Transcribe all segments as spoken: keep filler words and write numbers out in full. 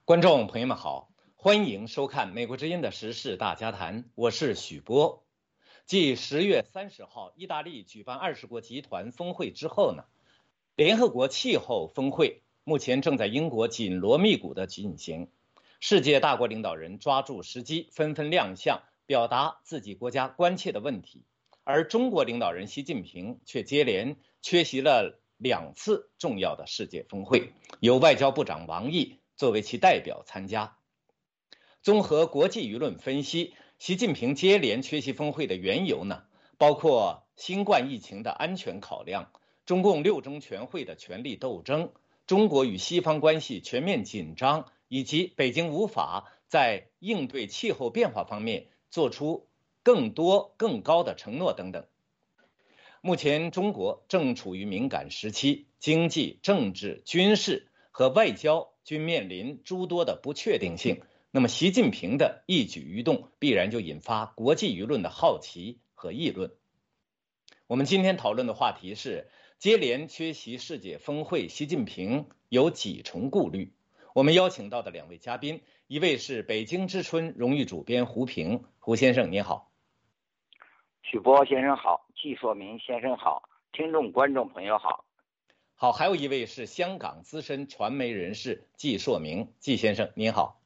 观众朋友们好，欢迎收看美国之音的时事大家谈，我是许波。继十月三十号意大利举办二十国集团峰会之后呢，联合国气候峰会目前正在英国紧锣密鼓的进行，世界大国领导人抓住时机，纷纷亮相，表达自己国家关切的问题。而中国领导人习近平却接连缺席了两次重要的世界峰会，由外交部长王毅作为其代表参加。综合国际舆论分析，习近平接连缺席峰会的缘由呢，包括新冠疫情的安全考量、中共六中全会的权力斗争、中国与西方关系全面紧张，以及北京无法在应对气候变化方面做出更多更高的承诺等等。目前中国正处于敏感时期，经济、政治、军事和外交均面临诸多的不确定性，那么习近平的一举一动必然就引发国际舆论的好奇和议论。我们今天讨论的话题是接连缺席世界峰会，习近平有几重顾虑。我们邀请到的两位嘉宾，一位是北京之春荣誉主编胡平，胡先生您好。 许波先生好，季硕明先生好，听众观众朋友好。 好，还有一位是香港资深传媒人士季硕明，季先生您好。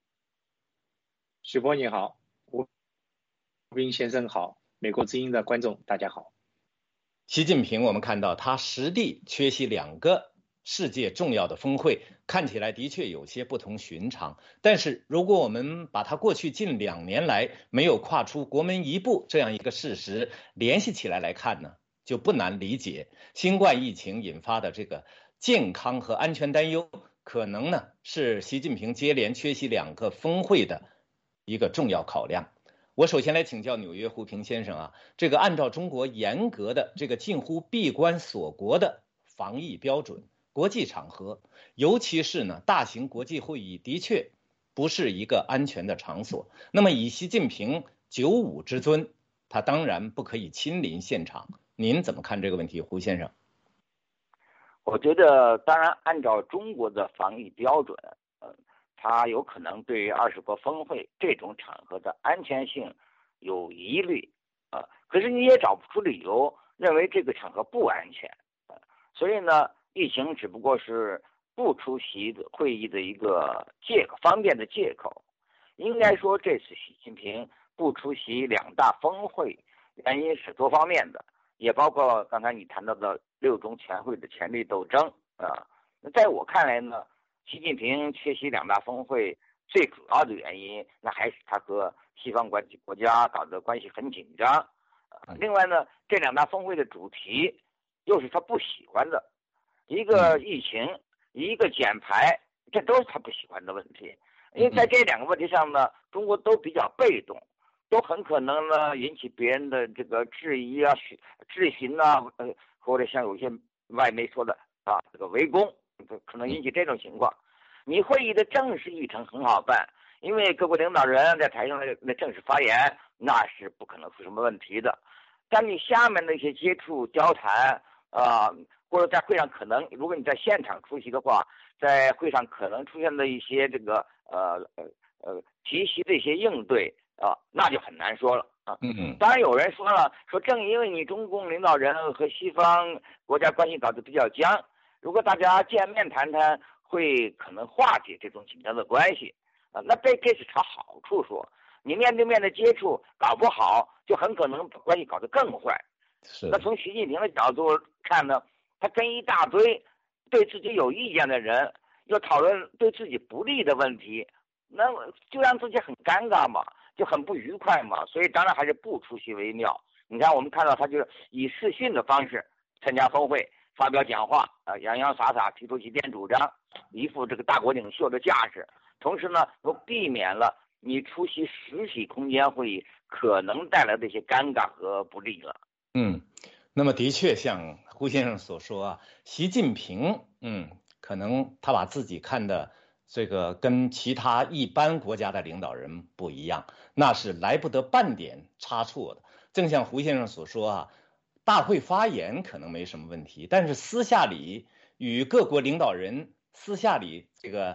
许波你好，胡斌先生好，美国之音的观众大家好。 习近平我们看到他实地缺席两个世界重要的峰会，看起来的确有些不同寻常，但是如果我们把他过去近两年来没有跨出国门一步这样一个事实联系起来来看呢，就不难理解新冠疫情引发的这个健康和安全担忧，可能呢是习近平接连缺席两个峰会的一个重要考量。我首先来请教纽约胡平先生啊，这个按照中国严格的这个近乎闭关锁国的防疫标准，国际场合，尤其是呢大型国际会议，的确不是一个安全的场所。那么以习近平九五之尊，他当然不可以亲临现场。您怎么看这个问题，胡先生？ 我觉得，当然按照中国的防疫标准，呃，他有可能对于二十国峰会这种场合的安全性有疑虑啊、呃。可是你也找不出理由认为这个场合不安全啊、呃。所以呢，疫情只不过是不出席的会议的一个借口，方便的借口。应该说，这次习近平不出席两大峰会，原因是多方面的，也包括刚才你谈到的六中全会的权力斗争啊。那在我看来呢，习近平缺席两大峰会最主要的原因，那还是他和西方关系国家搞得关系很紧张。啊、另外呢，这两大峰会的主题又是他不喜欢的。一个疫情，一个减排，这都是他不喜欢的问题。因为在这两个问题上呢，中国都比较被动，都很可能呢引起别人的这个质疑啊、质询啊，呃，或者像有些外媒说的啊，这个围攻，可能引起这种情况。你会议的正式议程很好办，因为各国领导人在台上的那正式发言，那是不可能出什么问题的。但你下面的一些接触、交谈啊。呃或者在会上可能，如果你在现场出席的话，在会上可能出现的一些这个呃呃呃提席的一些应对啊，那就很难说了啊。 嗯嗯。 当然有人说了，说正因为你中共领导人和西方国家关系搞得比较僵，如果大家见面谈谈，会可能化解这种紧张的关系啊。那这这是朝好处说，你面对面的接触搞不好，就很可能把关系搞得更坏。 是。 那从习近平的角度看呢？他跟一大堆对自己有意见的人要讨论对自己不利的问题，那就让自己很尴尬嘛，就很不愉快嘛。所以当然还是不出席为妙。你看，我们看到他就是以视讯的方式参加峰会，发表讲话，啊，洋洋洒洒提出其见主张，一副这个大国领袖的架势。同时呢，又避免了你出席实体空间会议可能带来的一些尴尬和不利了。 嗯。那么的确像胡先生所说啊，习近平嗯，可能他把自己看的这个跟其他一般国家的领导人不一样，那是来不得半点差错的。正像胡先生所说啊，大会发言可能没什么问题，但是私下里与各国领导人私下里这个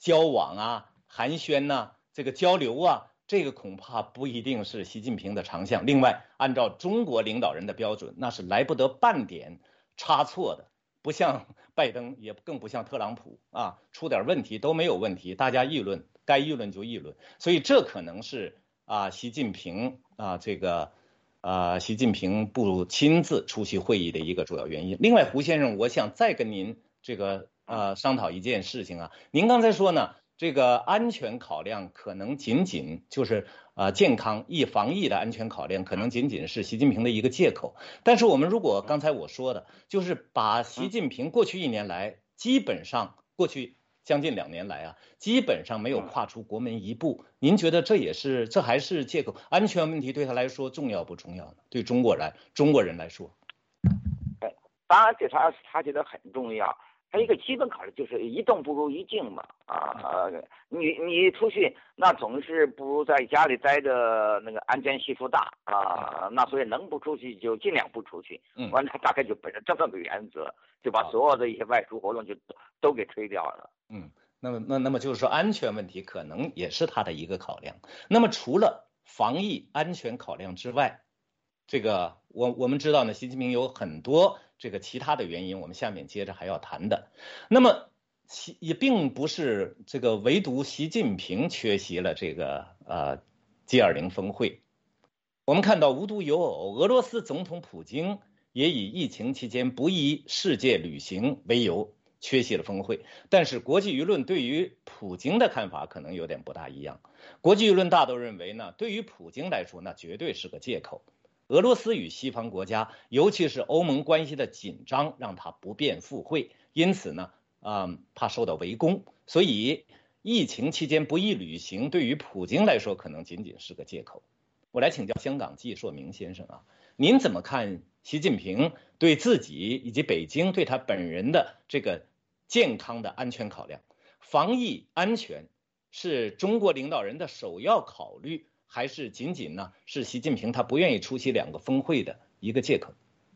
交往啊、寒暄呐、啊、这个交流啊，这个恐怕不一定是习近平的长项。另外，按照中国领导人的标准，那是来不得半点差错的，不像拜登，也更不像特朗普啊，出点问题都没有问题，大家议论，该议论就议论。所以这可能是啊，习近平啊，这个啊，习近平不亲自出席会议的一个主要原因。另外，胡先生，我想再跟您这个呃商讨一件事情啊，您刚才说呢，这个安全考量可能仅仅就是呃健康疫防疫的安全考量，可能仅仅是习近平的一个借口。但是我们如果刚才我说的，就是把习近平过去一年来，基本上过去将近两年来啊，基本上没有跨出国门一步，您觉得这也是这还是借口？安全问题对他来说重要不重要呢？对中国人中国人来说， 当然对他他觉得很重要。他一个基本考虑就是一动不如一静嘛，啊，你你出去那总是不如在家里待着那个安全系数大啊，那所以能不出去就尽量不出去。 嗯， 完他大概就本着这么个原则，就把所有的一些外出活动就都给推掉了。 嗯，那么那那么就是说安全问题可能也是他的一个考量。那么除了防疫安全考量之外，这个我我们知道呢，习近平有很多这个其他的原因，我们下面接着还要谈的。那么其也并不是这个唯独习近平缺席了这个呃 G 二十 峰会。我们看到无独有偶，俄罗斯总统普京也以疫情期间不宜世界旅行为由缺席了峰会。但是国际舆论对于普京的看法可能有点不大一样。国际舆论大都认为呢，对于普京来说，那绝对是个借口。俄罗斯与西方国家，尤其是欧盟关系的紧张，让他不便赴会，因此呢，嗯，他受到围攻，所以疫情期间不宜旅行，对于普京来说，可能仅仅是个借口。我来请教香港季硕明先生啊，您怎么看习近平对自己以及北京对他本人的这个健康的安全考量？防疫安全是中国领导人的首要考虑，还是仅仅呢是习近平他不愿意出席两个峰会的一个借口？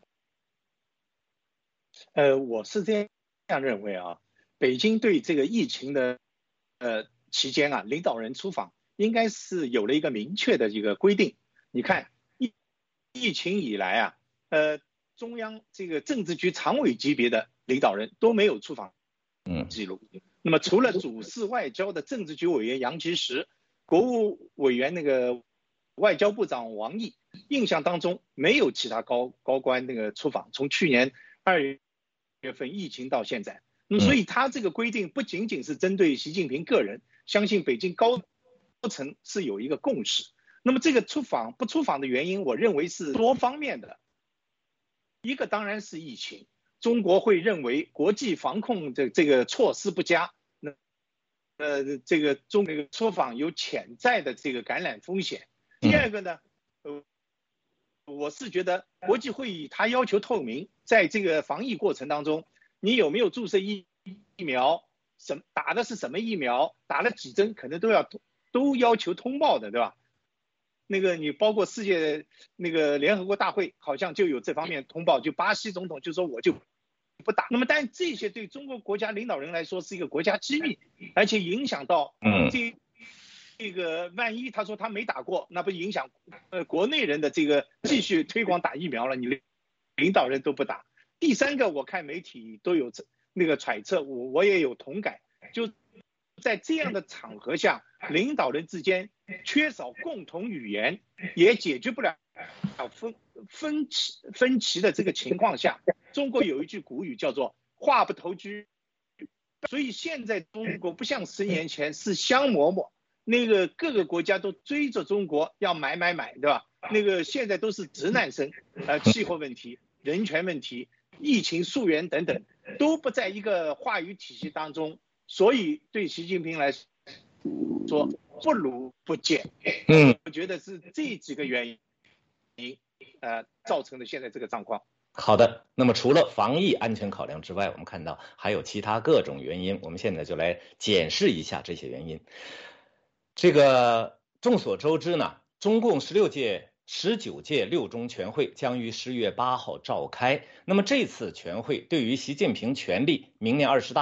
呃，我是这样认为啊，北京对这个疫情的呃期间啊，领导人出访应该是有了一个明确的一个规定。你看，疫疫情以来啊，呃，中央这个政治局常委级别的领导人都没有出访记录。嗯、那么除了主事外交的政治局委员杨洁篪，国务委员那个外交部长王毅，印象当中没有其他高高官那个出访。从去年二月份疫情到现在，那么所以他这个规定不仅仅是针对习近平个人，相信北京高层是有一个共识。那么这个出访不出访的原因，我认为是多方面的。一个当然是疫情，中国会认为国际防控的这个措施不佳，那呃这个中那个出访有潜在的这个感染风险。第二个呢，呃，我是觉得国际会议它要求透明，在这个防疫过程当中，你有没有注射疫疫苗，什打的是什么疫苗，打了几针，可能都要都要求通报的，对吧？那个你包括世界那个联合国大会好像就有这方面通报，就巴西总统就说我就不打。那么但这些对中国国家领导人来说是一个国家机密，而且影响到这这个万一他说他没打过，那不影响呃国内人的这个继续推广打疫苗了，你领导人都不打。第三个我看媒体都有那个揣测，我我也有同感，就在这样的场合下，领导人之间缺少共同语言，也解决不了分分歧分歧的这个情况下，中国有一句古语叫做“话不投机”，所以现在中国不像十年前是香饽饽，那个各个国家都追着中国要买买买，对吧？那个现在都是直男生，呃，气候问题、人权问题、疫情溯源等等，都不在一个话语体系当中。所以对习近平来说，不如不见。嗯，我觉得是这几个原因，呃，造成的现在这个状况。 好的，那么除了防疫安全考量之外，我们看到还有其他各种原因，我们现在就来检视一下这些原因。这个众所周知呢，中共十六届、十九届六中全会将于十月八号召开。那么这次全会对于习近平权力明年二十大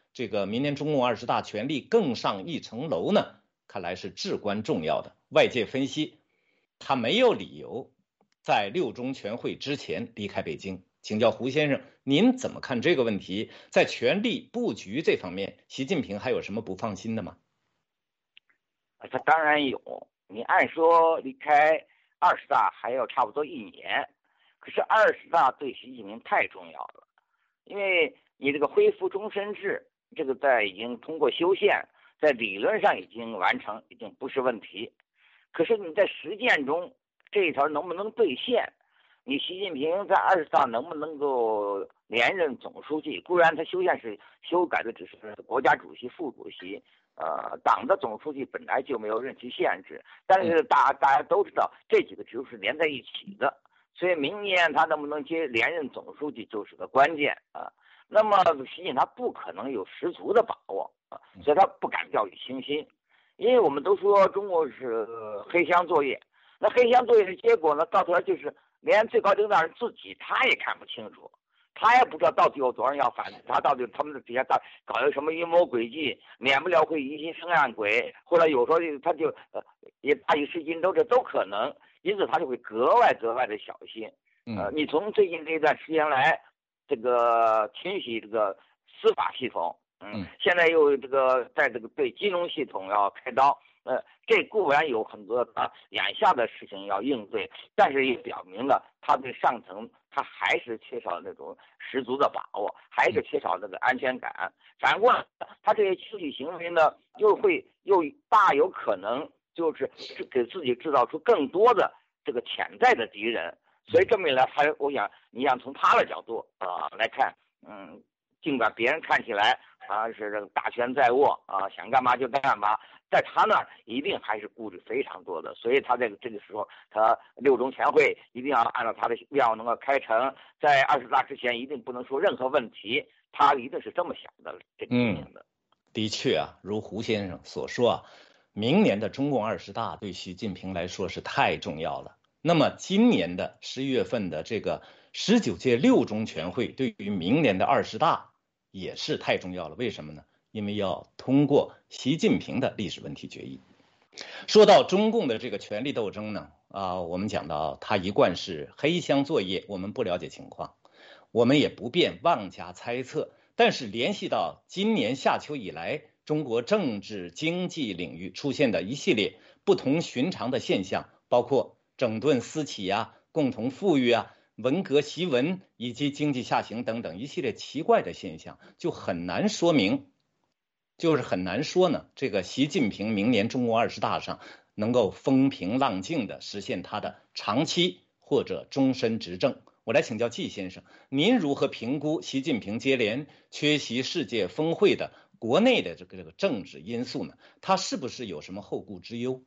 这个明年中共二十大权力更上一层楼呢，看来是至关重要的。外界分析，他没有理由在六中全会之前离开北京。请教胡先生，您怎么看这个问题？在权力布局这方面，习近平还有什么不放心的吗？ 他当然有。你按说离开二十大还要差不多一年，可是二十大对习近平太重要了，因为你这个恢复终身制，这个在已经通过修宪，在理论上已经完成，已经不是问题。可是你在实践中这一条能不能兑现？你习近平在二十大能不能够连任总书记？固然他修宪是修改的只是国家主席、副主席，呃，党的总书记本来就没有任期限制，但是大大家都知道这几个职务是连在一起的，所以明年他能不能接连任总书记就是个关键啊。那么习近平他不可能有十足的把握啊，所以他不敢掉以轻心，因为我们都说中国是黑箱作业，那黑箱作业的结果呢，到头来就是连最高领导人自己他也看不清楚。他也不知道到底有多少人要反对他，到底他们的底下搞搞一个什么阴谋诡计，免不了会疑心生暗鬼，或者有时候他就呃也大意失荆州，这都可能，因此他就会格外格外的小心。呃，你从最近这段时间来，这个清洗这个司法系统，嗯，现在又这个在这个对金融系统要开刀，呃，这固然有很多啊眼下的事情要应对，但是也表明了他对上层他还是缺少那种十足的把握，还是缺少那个安全感。反过来，他这些具体行为呢，又会又大有可能就是给自己制造出更多的这个潜在的敌人。所以这么一来，还我想你想从他的角度啊、呃、来看，嗯，尽管别人看起来啊是这个大权在握啊，想干嘛就干嘛，在他那儿一定还是顾虑非常多的。所以他这个这个时候，他六中全会一定要按照他的愿望能够开成，在二十大之前一定不能出任何问题，他一定是这么想的，这个事情的。 的确啊，如胡先生所说啊，明年的中共二十大对习近平来说是太重要了。那么今年的十一月份的这个十九届六中全会对于明年的二十大也是太重要了。为什么呢？因为要通过习近平的历史问题决议。说到中共的这个权力斗争呢，啊，我们讲到他一贯是黑箱作业，我们不了解情况，我们也不便妄加猜测。但是联系到今年夏秋以来，中国政治经济领域出现的一系列不同寻常的现象，包括整顿私企啊、共同富裕啊、文革檄文以及经济下行等等一系列奇怪的现象，就很难说明，就是很难说呢，这个习近平明年中共二十大上能够风平浪静的实现他的长期或者终身执政。我来请教季先生，您如何评估习近平接连缺席世界峰会的国内的这个这个政治因素呢？他是不是有什么后顾之忧？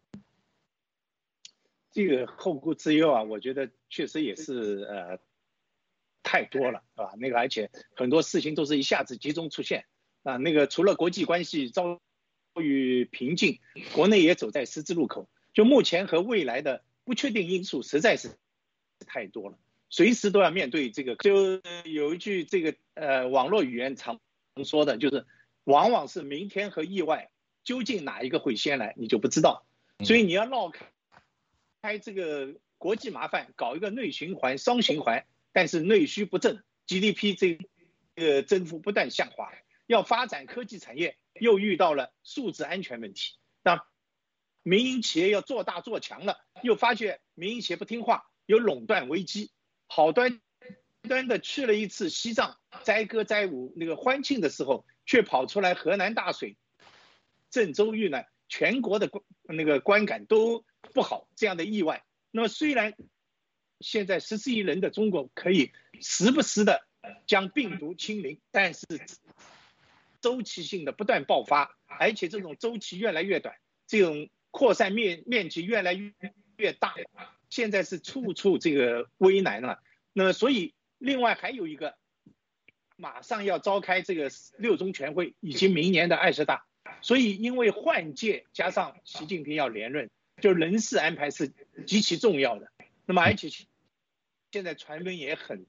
这个后顾之忧啊，我觉得确实也是呃太多了，是吧？那个而且很多事情都是一下子集中出现啊。那个除了国际关系遭遇瓶颈，国内也走在十字路口。就目前和未来的不确定因素实在是太多了，随时都要面对这个。就有一句这个呃网络语言常说的，就是往往是明天和意外，究竟哪一个会先来，你就不知道。所以你要绕开。开这个国际麻烦，搞一个内循环、双循环，但是内需不振 ，G D P 这个增幅不断下滑。要发展科技产业，又遇到了数字安全问题。那民营企业要做大做强了，又发觉民营企业不听话，有垄断危机。好端端的去了一次西藏，载歌载舞那个欢庆的时候，却跑出来河南大水、郑州遇难，全国的那个观感都不好，这样的意外。那么虽然现在十四亿人的中国可以时不时的将病毒清零，但是周期性的不断爆发，而且这种周期越来越短，这种扩散面面积越来越越大，现在是处处这个危难了。那么所以另外还有一个，马上要召开这个六中全会以及明年的二十大，所以因为换届加上习近平要连任，就人事安排是极其重要的。那么而且现在传闻也很多，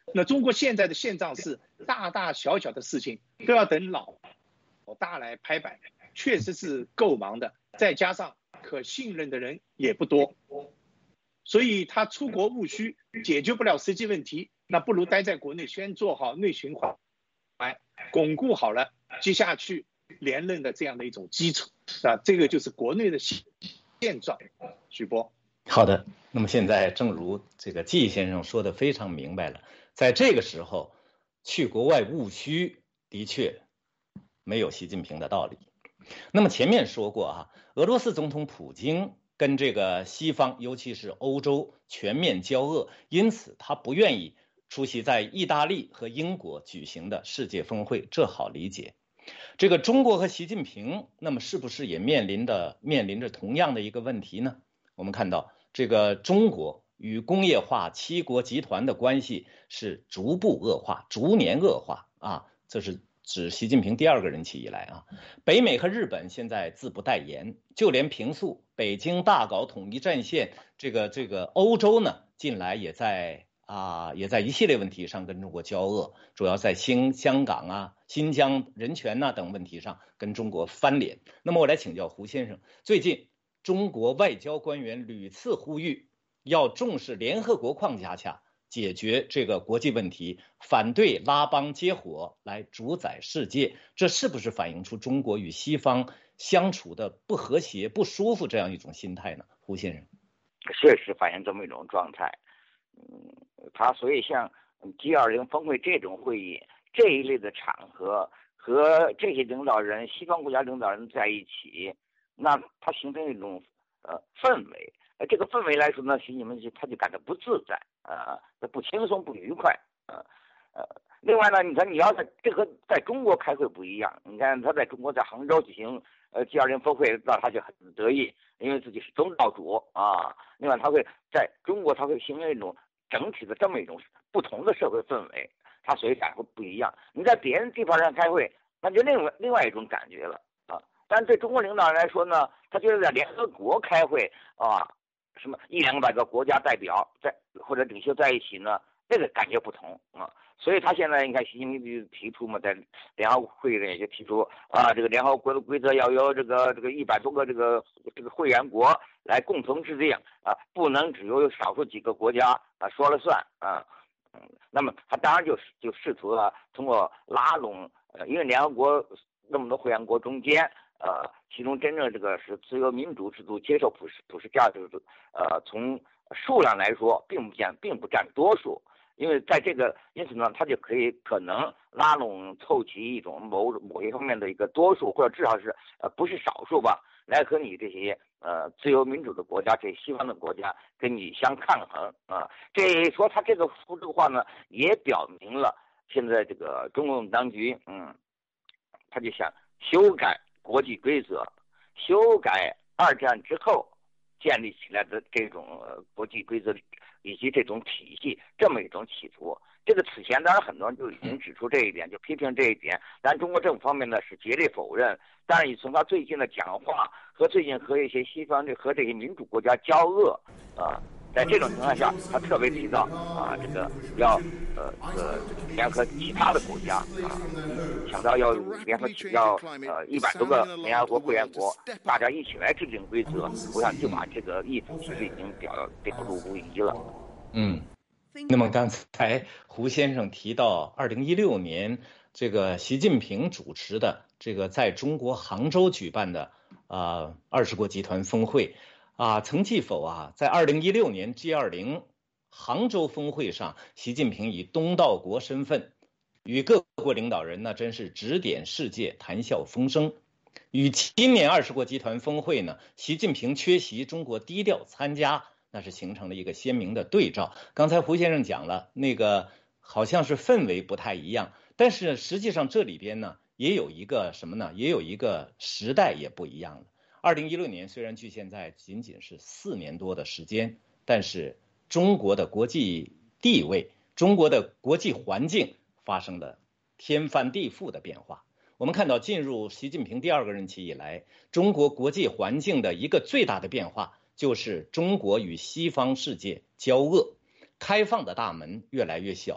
那中国现在的现状是，大大小小的事情都要等老大来拍板，确实是够忙的。再加上可信任的人也不多，所以他出国务虚，解决不了实际问题，那不如待在国内，先做好内循环，巩固好了接下去连任的这样的一种基础啊，这个就是国内的现状。许波， 好的，那么现在正如这个季先生说的非常明白了，在这个时候去国外务虚的确没有习近平的道理。那么前面说过啊，俄罗斯总统普京跟这个西方，尤其是欧洲全面交恶，因此他不愿意出席在意大利和英国举行的世界峰会，这好理解。这个中国和习近平，那么是不是也面临的面临着同样的一个问题呢？我们看到这个中国与工业化七国集团的关系是逐步恶化，逐年恶化啊，这是指习近平第二个任期以来啊。北美和日本现在自不待言，就连平素北京大搞统一战线，这个这个欧洲呢，近来也在啊也在一系列问题上跟中国交恶，主要在新香港啊、新疆人权呐、啊、等问题上跟中国翻脸。那么我来请教胡先生，最近中国外交官员屡次呼吁要重视联合国框架下解决这个国际问题，反对拉帮结伙来主宰世界，这是不是反映出中国与西方相处的不和谐、不舒服这样一种心态呢？胡先生， 确实反映这么一种状态。嗯，他所以像 G 二十 峰会这种会议这一类的场合，和这些领导人、西方国家领导人在一起，那它形成一种呃氛围。呃，这个氛围来说呢，习近平他就感到不自在，呃，不轻松、不愉快，呃呃。另外呢，你看你要在这个在中国开会不一样，你看他在中国在杭州举行呃 G 二十 峰会，那他就很得意，因为自己是东道主啊。另外，他会在中国他会形成一种整体的这么一种不同的社会氛围，他所以感会不一样。你在别人地方上开会，那就另外另外一种感觉了啊。但是对中国领导人来说呢，他觉得在联合国开会啊。什么一两百个国家代表在或者领袖在一起呢？这个感觉不同啊，所以他现在你看习近平就提出嘛，在联合会议里就提出啊，这个联合国的规则要由这个这个一百多个这个这个会员国来共同制定啊，不能只有少数几个国家啊说了算啊。嗯，那么他当然就就试图了通过拉拢呃，因为联合国那么多会员国中间。呃，其中真正这个是自由民主制度接受普世普世价值，呃，从数量来说，并不占并不占多数，因为在这个，因此呢，它就可以可能拉拢凑齐一种某某一方面的一个多数，或者至少是呃不是少数吧，来和你这些呃自由民主的国家，这些西方的国家跟你相抗衡啊。这说他这个说这个话呢，也表明了现在这个中共当局，嗯，他就想修改国际规则，修改二战之后建立起来的这种国际规则以及这种体系，这么一种企图。这个此前当然很多人就已经指出这一点，就批评这一点，但中国政府方面呢是竭力否认。但是你从他最近的讲话和最近和一些西方的和这些民主国家交恶啊。在这种情况下，他特别提到啊，这个要呃呃联合其他的国家啊，强调要联合要呃一百多个联合国会员国，大家一起来制定规则。我想就把这个意思其实已经表表露无遗了。 嗯，那么刚才胡先生提到，二零一六年这个习近平主持的这个在中国杭州举办的啊二十国集团峰会。啊，曾记否啊？在二零一六年 G 二十 杭州峰会上，习近平以东道国身份与各国领导人呢，真是指点世界，谈笑风生。与今年二十国集团峰会呢，习近平缺席，中国低调参加，那是形成了一个鲜明的对照。刚才胡先生讲了，那个好像是氛围不太一样，但是实际上这里边呢，也有一个什么呢？也有一个时代也不一样了。二零一六年虽然距现在仅仅是四年多的时间，但是中国的国际地位、中国的国际环境发生了天翻地覆的变化。我们看到，进入习近平第二个任期以来，中国国际环境的一个最大的变化，就是中国与西方世界交恶，开放的大门越来越小了，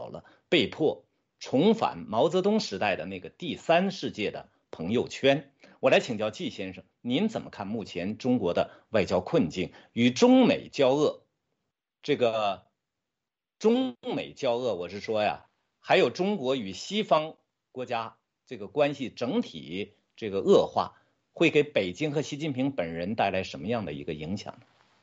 被迫重返毛泽东时代的那个第三世界的朋友圈。我来请教季先生，您怎么看目前中国的外交困境与中美交恶？这个中美交恶，我是说呀，还有中国与西方国家这个关系整体这个恶化，会给北京和习近平本人带来什么样的一个影响呢？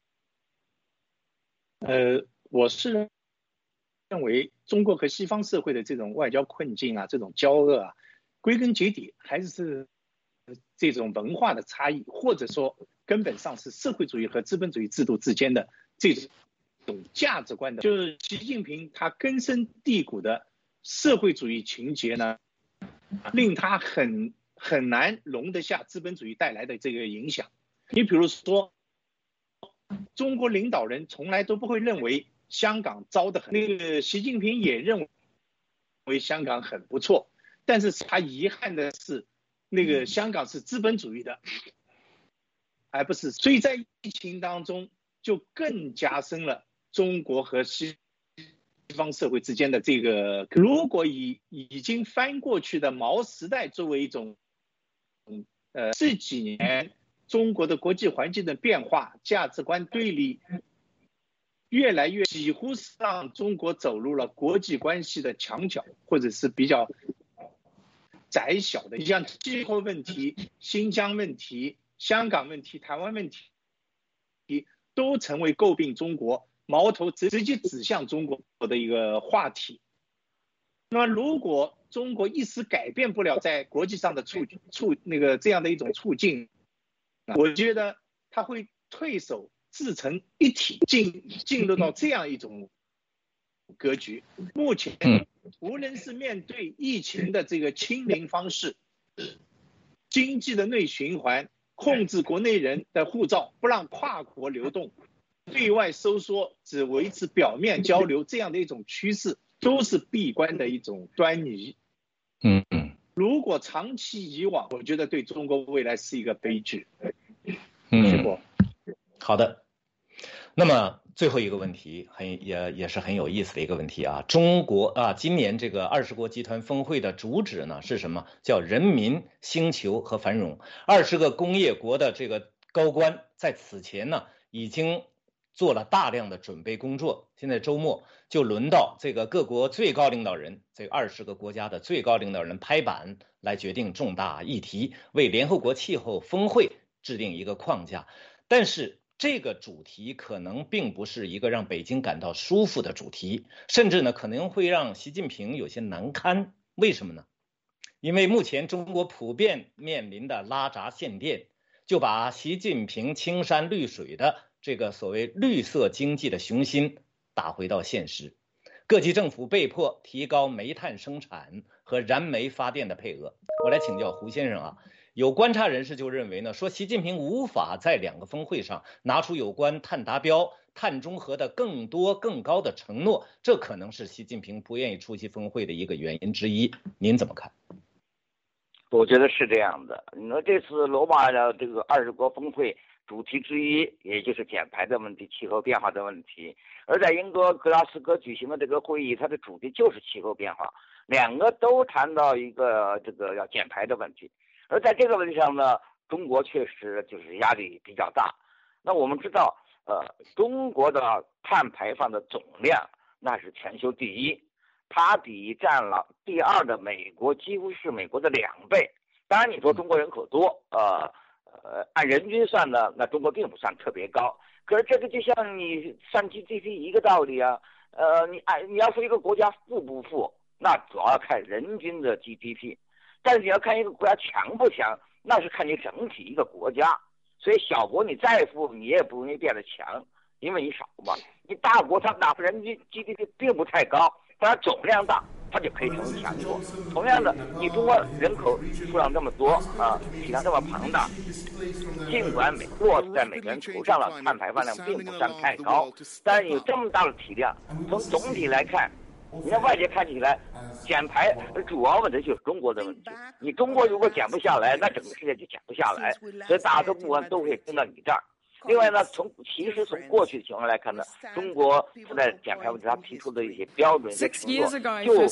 呃，我是认为中国和西方社会的这种外交困境啊，这种交恶啊，归根结底还是这种文化的差异，或者说根本上是社会主义和资本主义制度之间的这种价值观的，就是习近平他根深蒂固的社会主义情节呢，令他很很难容得下资本主义带来的这个影响。你比如说，中国领导人从来都不会认为香港糟得很，那个习近平也认为香港很不错，但是他遗憾的是，那个香港是资本主义的，而不是，所以在疫情当中就更加深了中国和西方社会之间的这个，如果以已经翻过去的毛时代作为一种，呃，这几年中国的国际环境的变化、价值观对立，越来越几乎是让中国走入了国际关系的墙角，或者是比较窄小的，像气候问题、新疆问题、香港问题、台湾问题，都成为诟病中国、矛头直接指向中国的一个话题。那么，如果中国一时改变不了在国际上的处处那个这样的一种处境，我觉得他会退守自成一体，进进入到这样一种格局。目前，无论是面对疫情的这个清零方式，经济的内循环，控制国内人的护照，不让跨国流动，对外收缩，只维持表面交流，这样的一种趋势，都是闭关的一种端倪。 嗯嗯， 如果长期以往，我觉得对中国未来是一个悲剧。 嗯，好的。那么最后一个问题很也也是很有意思的一个问题啊，中国啊，今年这个二十国集团峰会的主旨呢是什么？叫人民、星球和繁荣。二十个工业国的这个高官在此前呢已经做了大量的准备工作，现在周末就轮到这个各国最高领导人，这二十个国家的最高领导人拍板来决定重大议题，为联合国气候峰会制定一个框架。但是这个主题可能并不是一个让北京感到舒服的主题，甚至呢可能会让习近平有些难堪。为什么呢？因为目前中国普遍面临的拉闸限电，就把习近平青山绿水的这个所谓绿色经济的雄心打回到现实。各级政府被迫提高煤炭生产和燃煤发电的配额。我来请教胡先生啊，有观察人士就认为呢，说习近平无法在两个峰会上拿出有关碳达标、碳中和的更多更高的承诺，这可能是习近平不愿意出席峰会的一个原因之一。您怎么看？ 我觉得是这样的。你说这次罗马的这个二十国峰会主题之一，也就是减排的问题、气候变化的问题，而在英国格拉斯哥举行的这个会议，它的主题就是气候变化，两个都谈到一个这个要减排的问题。而在这个问题上呢，中国确实就是压力比较大。那我们知道，呃，中国的碳排放的总量那是全球第一，它比占了第二的美国几乎是美国的两倍。当然，你说中国人口多，呃呃，按人均算呢，那中国并不算特别高。可是这个就像你算 G D P 一个道理啊，呃，你按你要说一个国家富不富，那主要看人均的 G D P。但是你要看一个国家强不强，那是看你整体一个国家。所以小国你再富，你也不容易变得强，因为你少嘛。你大国它哪怕人均 G D P 并不太高，但它总量大，它就可以成为强国。同样的，你中国人口数量这么多啊，体量这么庞大，尽管每落在每个人头上了碳排放量并不算太高，但是有这么大的体量，从总体来看，你看外界看起来减排主要问题就是中国的问题，你中国如果减不下来，那整个世界就减不下来，所以大家都不管都会跟到你这儿。 另外呢，从其实从过去的情况来看呢，中国在减排问题上提出的一些标准的承诺，就比啊国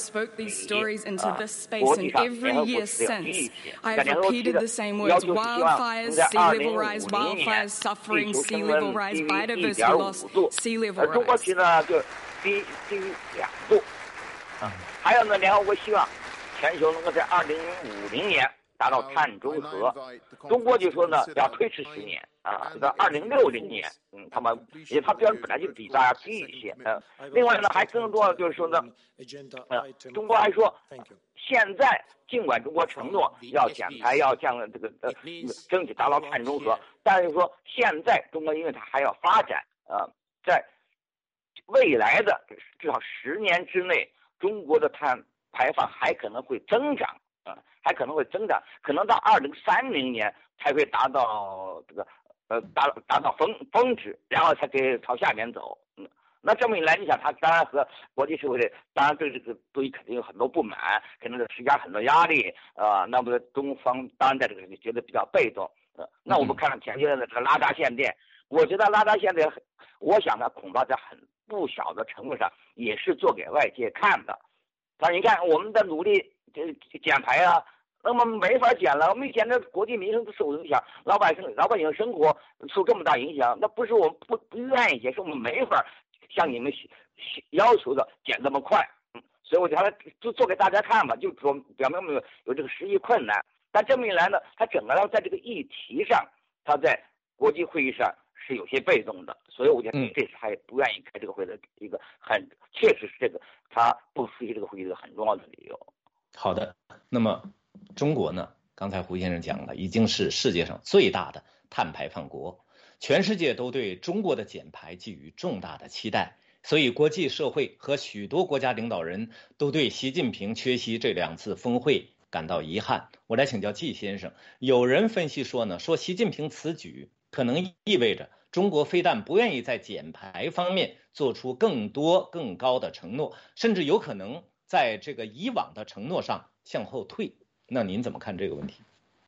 际上联合国是这样积极性，在联合国提的要求是希望能在二零五零年地球升温低于一点五度，而中国提呢就低低于两度。啊，还有呢，联合国希望全球能够在二零五零年达到碳中和，中国就说呢要推迟十年啊，到二零六零年，嗯，他们因为它标准本来就比大家低一些，嗯、呃，另外呢还更重要的就是说呢，呃，中国还说，现在尽管中国承诺要减排要降这个呃争取达到碳中和，但是说现在中国因为它还要发展啊、呃，在未来的至少十年之内，中国的碳排放还可能会增长啊、呃，还可能会增长，可能到二零三零年才会达到这个呃达达到峰峰值，然后才可以朝下面走。嗯，那这么一来，你想，他当然和国际社会的当然对这个对肯定有很多不满，肯定是施加很多压力啊、呃。那么中方当然在这个觉得比较被动。呃，那我们看前些日的这个拉达限电，我觉得拉达限电，我想呢，恐怕在很不小的程度上也是做给外界看的。但你看我们的努力这减排啊，那么没法减了，我们减的国际民生都受影响，老百姓老百姓生活受这么大影响，那不是我们不不愿意减，是我们没法像你们要求的减这么快。嗯，所以我觉得就做给大家看吧，就说表明我们有有这个实际困难。但这么一来呢，他整个在这个议题上，他在国际会议上是有些被动的，所以我觉得这是他也不愿意开这个会的一个很确实是这个他不出席这个会议的很重要的理由。 好的，那么中国呢？刚才胡先生讲了，已经是世界上最大的碳排放国，全世界都对中国的减排寄予重大的期待，所以国际社会和许多国家领导人都对习近平缺席这两次峰会感到遗憾。我来请教季先生，有人分析说呢，说习近平此举可能意味着中国非但不愿意在减排方面做出更多更高的承诺，甚至有可能在这个以往的承诺上向后退。那您怎么看这个问题？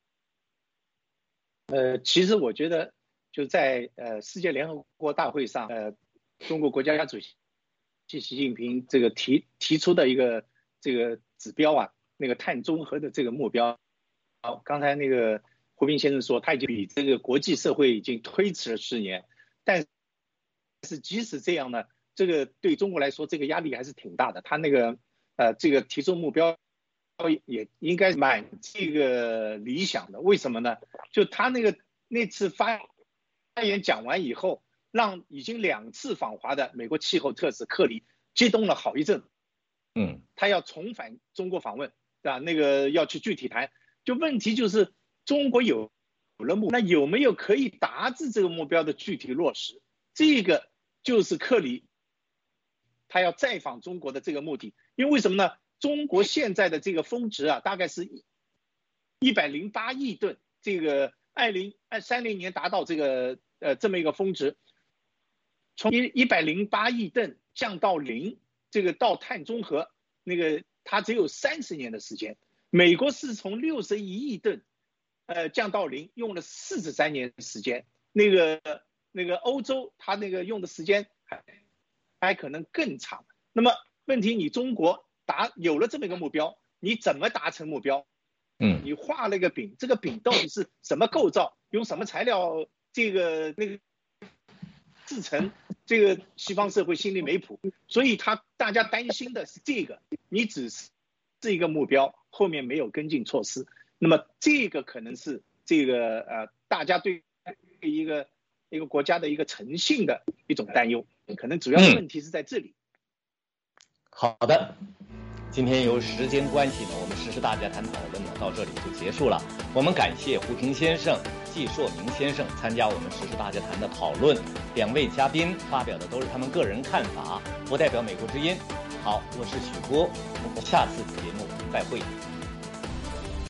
呃，其实我觉得就在呃世界联合国大会上，呃，中国国家主席习近平这个提提出的一个这个指标啊，那个碳中和的这个目标，好，刚才那个胡斌先生说，他已经比这个国际社会已经推迟了十年，但是即使这样呢，这个对中国来说，这个压力还是挺大的。他那个呃这个提出目标也应该蛮这个理想的，为什么呢？就他那个那次发言讲完以后，让已经两次访华的美国气候特使克里激动了好一阵。 嗯， 他要重返中国访问，对吧？那个要去具体谈。就问题就是中国有了目，那有没有可以达至这个目标的具体落实？这个就是克里他要再访中国的这个目的。因为为什么呢？中国现在的这个峰值啊，大概是一百零八亿吨，这个二零三零年达到这个呃这么一个峰值，从一一百零八亿吨降到零，这个到碳中和，那个它只有三十年的时间。美国是从六十一亿吨，呃降到零，用了四十三年的时间。那个那个欧洲它那个用的时间还还可能更长。那么问题，你中国达有了这么一个目标，你怎么达成目标？ 嗯， 你画了个饼，这个饼到底是什么构造，用什么材料，这个那个制成，这个西方社会心里没谱，所以他大家担心的是这个，你只是是一个目标，后面没有跟进措施，那么这个可能是这个呃大家对一个一个国家的一个诚信的一种担忧，可能主要的问题是在这里。 嗯、好的。今天由时间关系呢，我们时事大家谈讨论呢到这里就结束了。我们感谢胡平先生、季硕明先生参加我们时事大家谈的讨论，两位嘉宾发表的都是他们个人看法，不代表美国之音。好，我是许波，我们下次节目再会。